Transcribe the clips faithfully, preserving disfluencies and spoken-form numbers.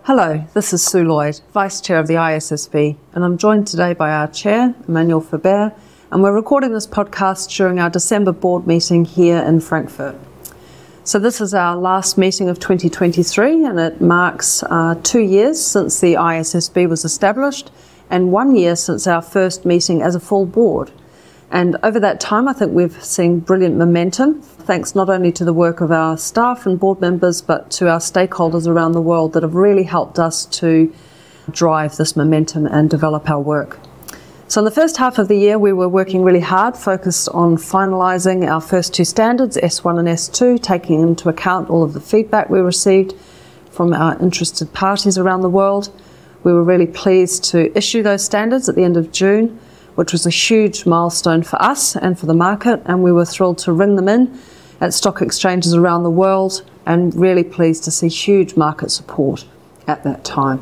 Hello, this is Sue Lloyd, Vice Chair of the I S S B, and I'm joined today by our Chair, Emmanuel Faber, and we're recording this podcast during our December board meeting here in Frankfurt. So this is our last meeting of twenty twenty-three, and it marks uh, two years since the I S S B was established and one year since our first meeting as a full board. And over that time, I think we've seen brilliant momentum, thanks not only to the work of our staff and board members, but to our stakeholders around the world that have really helped us to drive this momentum and develop our work. So in the first half of the year, we were working really hard, focused on finalising our first two standards, S one and S two, taking into account all of the feedback we received from our interested parties around the world. We were really pleased to issue those standards at the end of June, which was a huge milestone for us and for the market, and we were thrilled to ring them in at stock exchanges around the world and really pleased to see huge market support at that time.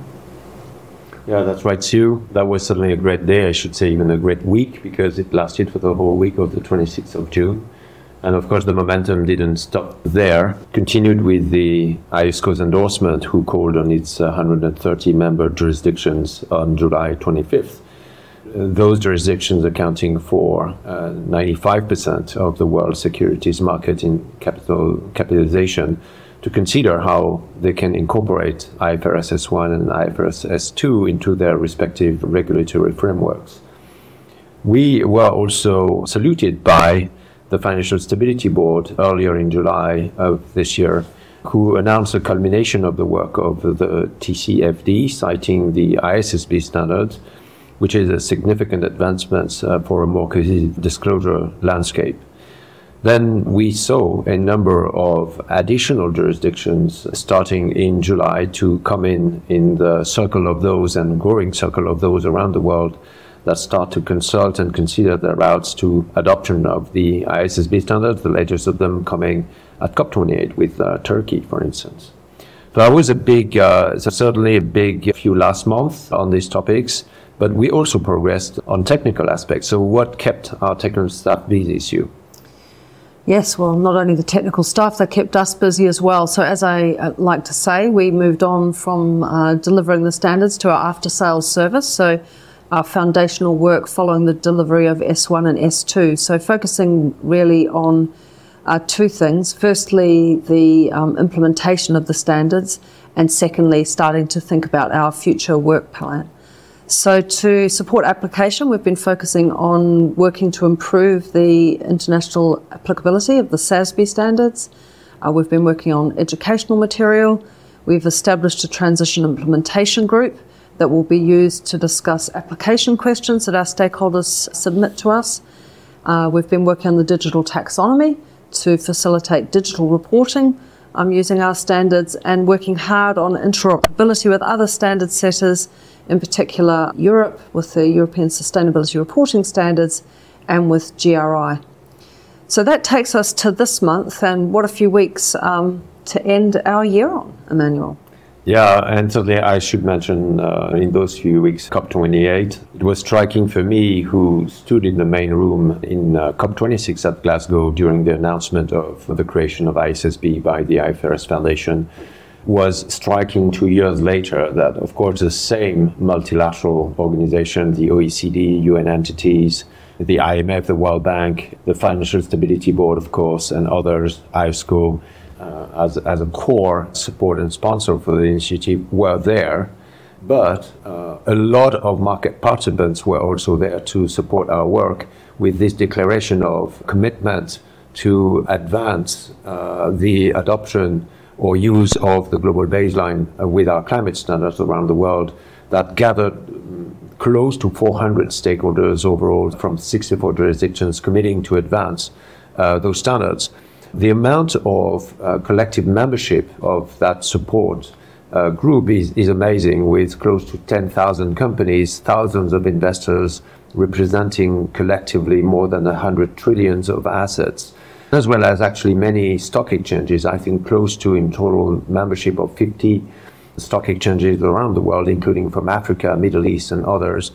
Yeah, that's right, Sue. That was certainly a great day, I should say even a great week, because it lasted for the whole week of the twenty-sixth of June. And of course the momentum didn't stop there. Continued with the I S C O's endorsement, who called on its one hundred thirty member jurisdictions on July twenty-fifth. Those jurisdictions accounting for uh, ninety-five percent of the world securities market in capital capitalization, to consider how they can incorporate I F R S S one and I F R S S two into their respective regulatory frameworks. We were also saluted by the Financial Stability Board earlier in July of this year, who announced the culmination of the work of the T C F D, citing the I S S B standards, which is a significant advancement uh, for a more cohesive disclosure landscape. Then we saw a number of additional jurisdictions starting in July to come in in the circle of those and growing circle of those around the world that start to consult and consider their routes to adoption of the I S S B standards, the latest of them coming at COP twenty-eight with uh, Turkey, for instance. So that was a big, uh, certainly a big few last month on these topics. But we also progressed on technical aspects. So what kept our technical staff busy, Sue? Yes, well, not only the technical staff, they kept us busy as well. So as I uh, like to say, we moved on from uh, delivering the standards to our after-sales service. So our foundational work following the delivery of S one and S two. So focusing really on uh, two things. Firstly, the um, implementation of the standards, and secondly, starting to think about our future work plan. So to support application, we've been focusing on working to improve the international applicability of the S A S B standards. Uh, we've been working on educational material. We've established a transition implementation group that will be used to discuss application questions that our stakeholders submit to us. Uh, we've been working on the digital taxonomy to facilitate digital reporting um, using our standards, and working hard on interoperability with other standard setters, in particular Europe with the European Sustainability Reporting Standards and with G R I. So that takes us to this month, and what a few weeks um, to end our year on, Emmanuel. Yeah, and certainly I should mention uh, in those few weeks, COP twenty-eight, it was striking for me, who stood in the main room in uh, COP twenty-six at Glasgow during the announcement of the creation of I S S B by the I F R S Foundation. Was striking two years later that, of course, the same multilateral organization, the O E C D, U N entities, the I M F, the World Bank, the Financial Stability Board, of course, and others, I S C O, uh, as, as a core support and sponsor for the initiative, were there. But uh, a lot of market participants were also there to support our work with this declaration of commitment to advance uh, the adoption or use of the global baseline uh, with our climate standards around the world, that gathered um, close to four hundred stakeholders overall from sixty-four jurisdictions committing to advance uh, those standards. The amount of uh, collective membership of that support uh, group is, is amazing, with close to ten thousand companies, thousands of investors representing collectively more than one hundred trillions of assets, as well as actually many stock exchanges, I think close to in total membership of fifty stock exchanges around the world, including from Africa, Middle East, and others.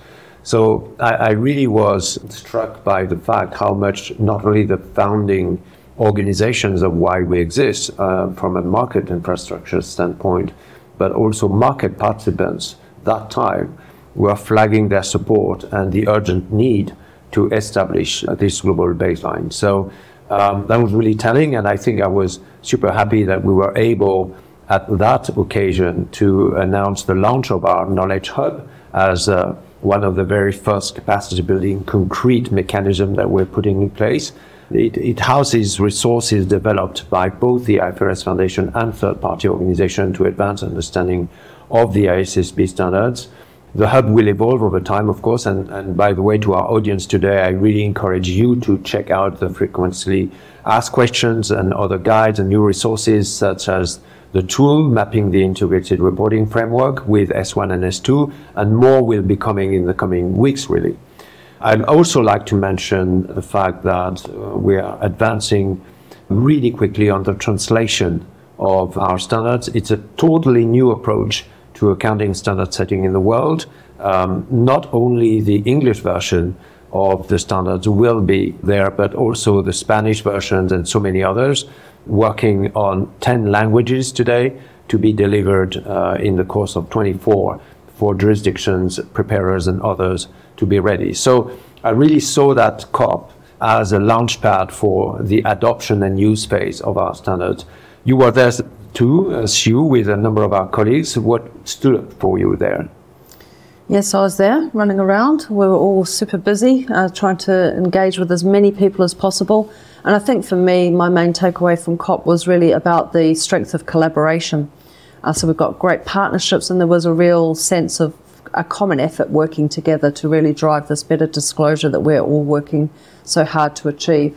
So I, I really was struck by the fact how much not only the founding organizations of why we exist uh, from a market infrastructure standpoint, but also market participants that time were flagging their support and the urgent need to establish this global baseline. So um, that was really telling, and I think I was super happy that we were able at that occasion to announce the launch of our Knowledge Hub as uh, one of the very first capacity building concrete mechanism that we're putting in place. It, it houses resources developed by both the I F R S Foundation and third-party organizations to advance understanding of the I S S B standards. The hub will evolve over time, of course, and, and by the way, to our audience today, I really encourage you to check out the frequently asked questions and other guides and new resources, such as the tool mapping the integrated reporting framework with S one and S two, and more will be coming in the coming weeks, really. I'd also like to mention the fact that uh, we are advancing really quickly on the translation of our standards. It's a totally new approach to accounting standard setting in the world. Um, not only the English version of the standards will be there, but also the Spanish versions and so many others, working on ten languages today to be delivered uh, in the course of twenty-four for jurisdictions, preparers and others to be ready. So I really saw that COP as a launchpad for the adoption and use phase of our standards. You were there too, uh, Sue, with a number of our colleagues. What stood out for you there? Yes, I was there running around. We were all super busy uh, trying to engage with as many people as possible. And I think for me, my main takeaway from COP was really about the strength of collaboration. Uh, so we've got great partnerships, and there was a real sense of a common effort working together to really drive this better disclosure that we're all working so hard to achieve.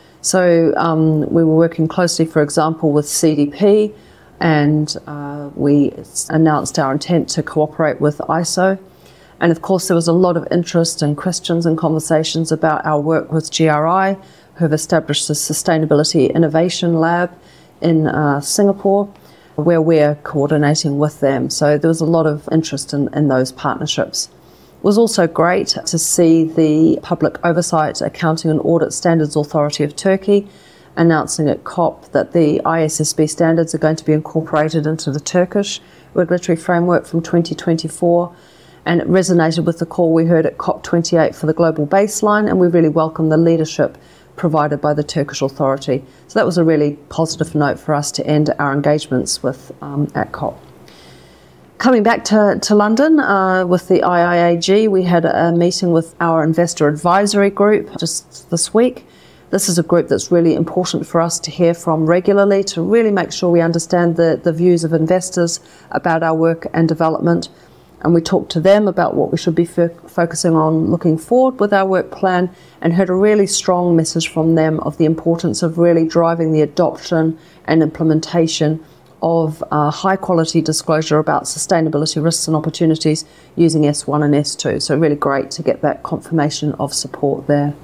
So um, we were working closely, for example, with C D P, and uh, we announced our intent to cooperate with I S O. And of course, there was a lot of interest and questions and conversations about our work with G R I, who have established the Sustainability Innovation Lab in uh, Singapore, where we're coordinating with them. So there was a lot of interest in, in those partnerships. It was also great to see the Public Oversight, Accounting and Audit Standards Authority of Turkey announcing at COP that the I S S B standards are going to be incorporated into the Turkish regulatory framework from twenty twenty-four. And it resonated with the call we heard at COP twenty-eight for the global baseline, and we really welcome the leadership provided by the Turkish authority. So that was a really positive note for us to end our engagements with um, at COP. Coming back to, to London uh, with the I I A G, we had a meeting with our investor advisory group just this week. This is a group that's really important for us to hear from regularly, to really make sure we understand the, the views of investors about our work and development. And we talked to them about what we should be fo- focusing on looking forward with our work plan, and heard a really strong message from them of the importance of really driving the adoption and implementation of uh, high quality disclosure about sustainability risks and opportunities using S one and S two. So really great to get that confirmation of support there.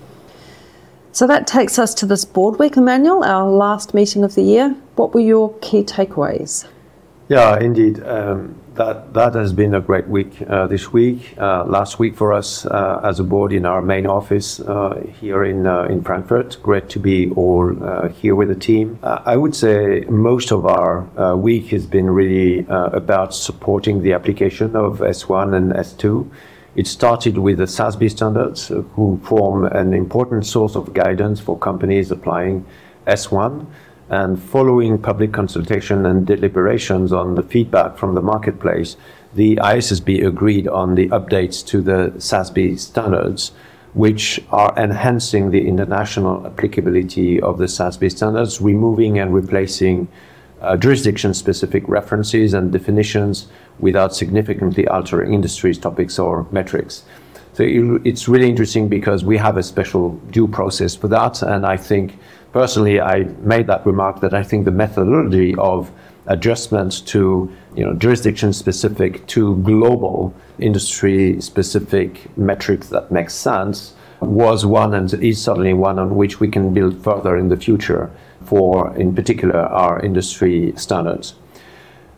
So that takes us to this board week, Emmanuel, our last meeting of the year. What were your key takeaways? Yeah, indeed. Um, that that has been a great week uh, this week. Uh, last week for us uh, as a board in our main office uh, here in uh, in Frankfurt. Great to be all uh, here with the team. Uh, I would say most of our uh, week has been really uh, about supporting the application of S one and S two. It started with the S A S B standards, uh, who form an important source of guidance for companies applying S one. And following public consultation and deliberations on the feedback from the marketplace, the I S S B agreed on the updates to the S A S B standards, which are enhancing the international applicability of the S A S B standards, removing and replacing uh, jurisdiction-specific references and definitions without significantly altering industries, topics, or metrics. So it, it's really interesting because we have a special due process for that, and I think personally, I made that remark that I think the methodology of adjustments to, you know, jurisdiction-specific to global industry-specific metrics that make sense was one and is certainly one on which we can build further in the future for, in particular, our industry standards.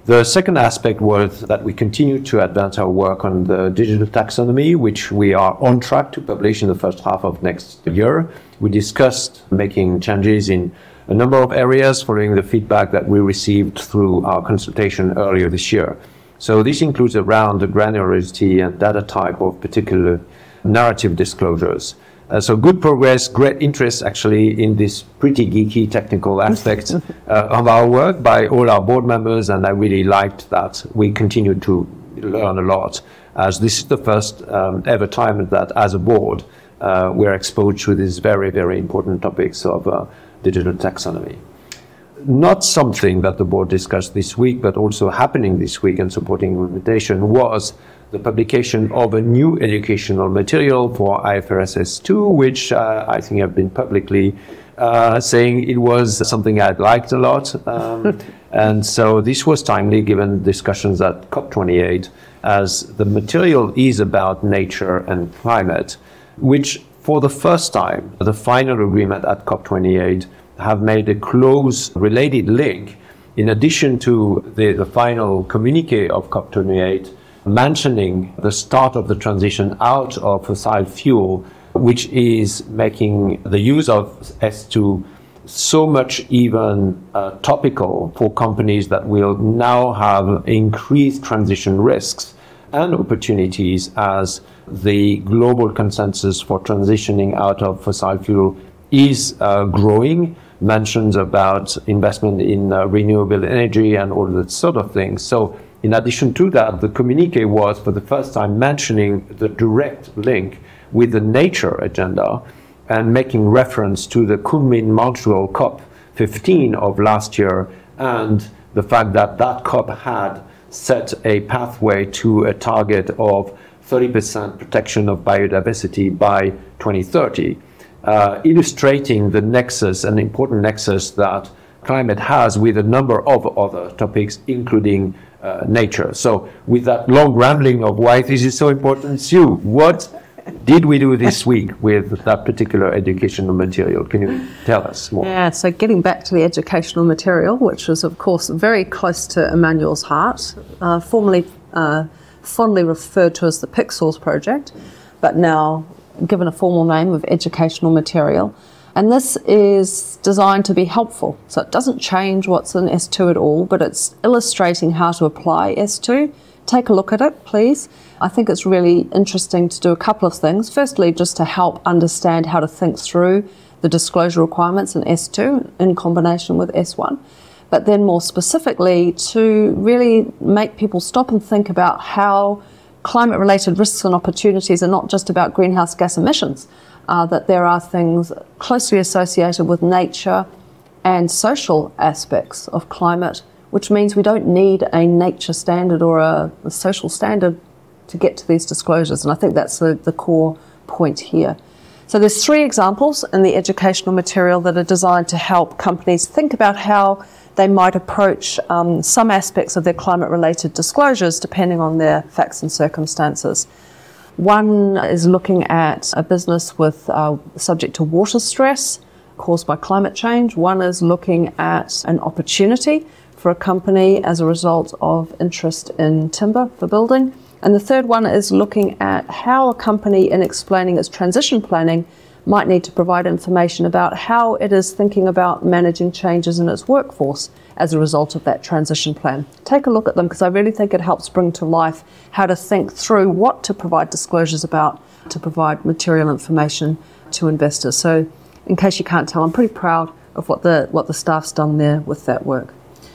The second aspect was that we continue to advance our work on the digital taxonomy, which we are on track to publish in the first half of next year. We discussed making changes in a number of areas following the feedback that we received through our consultation earlier this year. So this includes around the granularity and data type of particular narrative disclosures. Uh, so good progress, great interest actually in this pretty geeky technical aspect uh, of our work by all our board members, and I really liked that. We continue to learn a lot, as this is the first um, ever time that as a board uh, we're exposed to these very, very important topics of uh, digital taxonomy. Not something that the board discussed this week, but also happening this week and supporting implementation was the publication of a new educational material for I F R S S two, which uh, I think I've been publicly uh, saying it was something I'd liked a lot. Um, and so this was timely given discussions at COP twenty-eight, as the material is about nature and climate, which for the first time, the final agreement at COP twenty-eight have made a close related link, in addition to the, the final communique of COP twenty-eight, mentioning the start of the transition out of fossil fuel, which is making the use of S two so much even uh, topical for companies that will now have increased transition risks and opportunities as the global consensus for transitioning out of fossil fuel is uh, growing. Mentions about investment in uh, renewable energy and all that sort of things. So in addition to that, the communique was for the first time mentioning the direct link with the nature agenda and making reference to the Kunming-Montreal COP fifteen of last year, and the fact that that COP had set a pathway to a target of thirty percent protection of biodiversity by twenty thirty, uh, illustrating the nexus, an important nexus that climate has with a number of other topics, including uh, nature. So with that long rambling of why this is so important, Sue, what did we do this week with that particular educational material? Can you tell us more? Yeah, so getting back to the educational material, which is of course very close to Emmanuel's heart, uh, formerly uh, fondly referred to as the Pixels project, but now given a formal name of educational material. And this is designed to be helpful. So it doesn't change what's in S two at all, but it's illustrating how to apply S two. Take a look at it, please. I think it's really interesting to do a couple of things. Firstly, just to help understand how to think through the disclosure requirements in S two in combination with S one. But then more specifically, to really make people stop and think about how climate-related risks and opportunities are not just about greenhouse gas emissions, uh, that there are things closely associated with nature and social aspects of climate, which means we don't need a nature standard or a, a social standard to get to these disclosures. And I think that's the, the core point here. So there's three examples in the educational material that are designed to help companies think about how they might approach um, some aspects of their climate-related disclosures depending on their facts and circumstances. One is looking at a business with uh, subject to water stress caused by climate change. One is looking at an opportunity for a company as a result of interest in timber for building. And the third one is looking at how a company, in explaining its transition planning, might need to provide information about how it is thinking about managing changes in its workforce as a result of that transition plan. Take a look at them, because I really think it helps bring to life how to think through what to provide disclosures about, to provide material information to investors. So in case you can't tell, I'm pretty proud of what the, what the staff's done there with that work.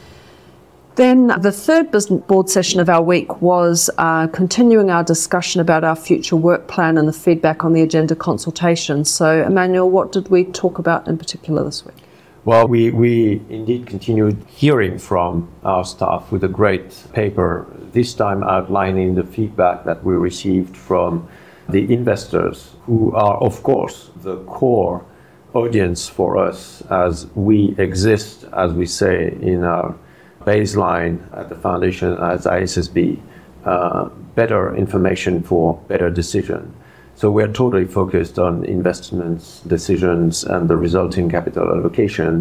Then the third business board session of our week was uh, continuing our discussion about our future work plan and the feedback on the agenda consultation. So, Emmanuel, what did we talk about in particular this week? Well, we, we indeed continued hearing from our staff with a great paper, this time outlining the feedback that we received from the investors, who are, of course, the core audience for us as we exist, as we say in our baseline at the foundation as I S S B, uh, better information for better decision. So we're totally focused on investments, decisions, and the resulting capital allocation.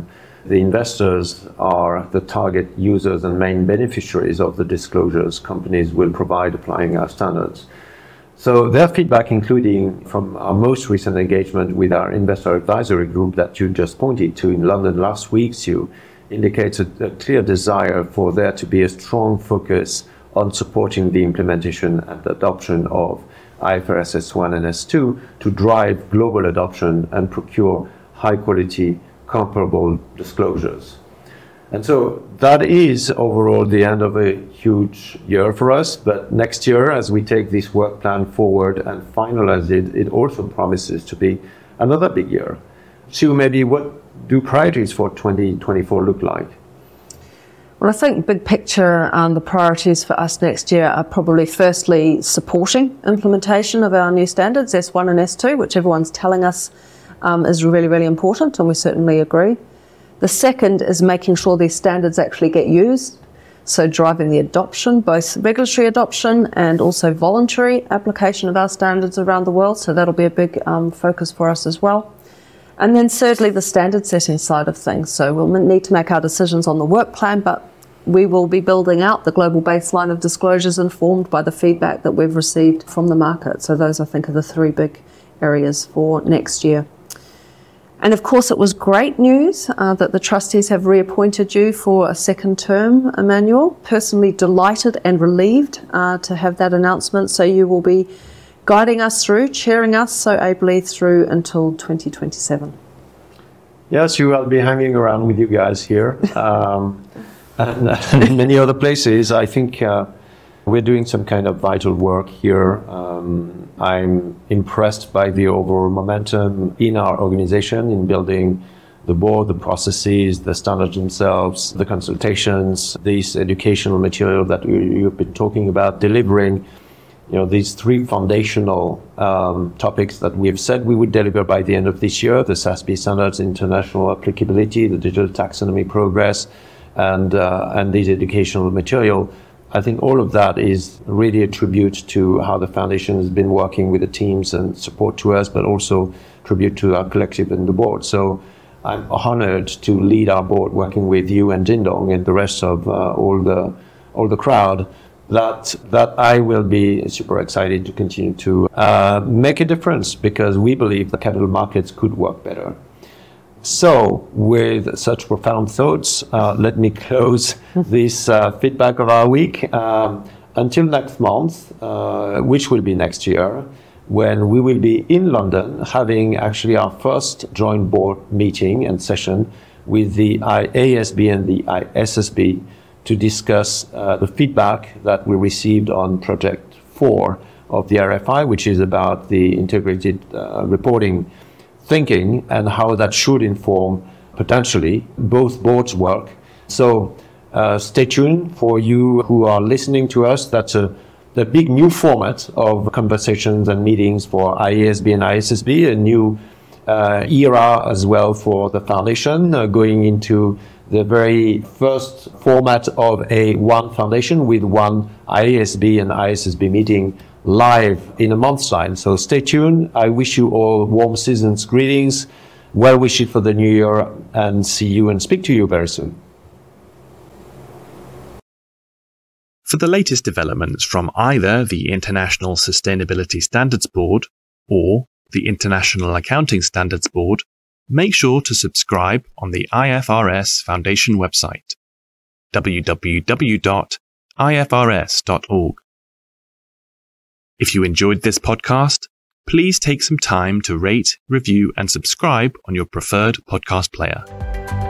The investors are the target users and main beneficiaries of the disclosures companies will provide applying our standards. So their feedback, including from our most recent engagement with our investor advisory group that you just pointed to in London last week, Sue, indicates a, a clear desire for there to be a strong focus on supporting the implementation and adoption of I F R S S one and S two to drive global adoption and procure high-quality, comparable disclosures. And so that is overall the end of a huge year for us. But next year, as we take this work plan forward and finalize it, it also promises to be another big year. Sue, maybe what do priorities for twenty twenty-four look like? Well, I think big picture, um, the priorities for us next year are probably firstly supporting implementation of our new standards, S one and S two, which everyone's telling us um, is really, really important, and we certainly agree. The second is making sure these standards actually get used, so driving the adoption, both regulatory adoption and also voluntary application of our standards around the world, so that'll be a big um, focus for us as well. And then thirdly, the standard setting side of things. So we'll need to make our decisions on the work plan, but we will be building out the global baseline of disclosures informed by the feedback that we've received from the market. So those, I think, are the three big areas for next year. And of course, it was great news uh, that the trustees have reappointed you for a second term, Emmanuel. Personally delighted and relieved uh, to have that announcement. So you will be guiding us through, chairing us so ably through until twenty twenty-seven. Yes, you will be hanging around with you guys here um, and, and in many other places. I think uh, we're doing some kind of vital work here. Um, I'm impressed by the overall momentum in our organization in building the board, the processes, the standards themselves, the consultations, this educational material that we, you've been talking about, delivering you know, these three foundational um, topics that we've said we would deliver by the end of this year: the S A S B standards, international applicability, the digital taxonomy progress, and uh, and this educational material. I think all of that is really a tribute to how the foundation has been working with the teams and support to us, but also tribute to our collective and the board. So I'm honored to lead our board working with you and Jindong and the rest of uh, all the all the crowd. That that I will be super excited to continue to uh, make a difference, because we believe the capital markets could work better. So, with such profound thoughts, uh, let me close this uh, feedback of our week. Um, until next month, uh, which will be next year, when we will be in London having actually our first joint board meeting and session with the A S B and the I S S B to discuss uh, the feedback that we received on Project four of the R F I, which is about the integrated uh, reporting thinking and how that should inform potentially both boards' work. So uh, stay tuned for you who are listening to us. That's a the big new format of conversations and meetings for I A S B and I S S B, a new uh, era as well for the foundation, uh, going into the very first format of a one foundation with one I A S B and I S S B meeting live in a month's time. So stay tuned. I wish you all warm season's greetings, well wishes for the new year, and see you and speak to you very soon. For the latest developments from either the International Sustainability Standards Board or the International Accounting Standards Board, make sure to subscribe on the I F R S Foundation website, w w w dot I F R S dot org. If you enjoyed this podcast, please take some time to rate, review, and subscribe on your preferred podcast player.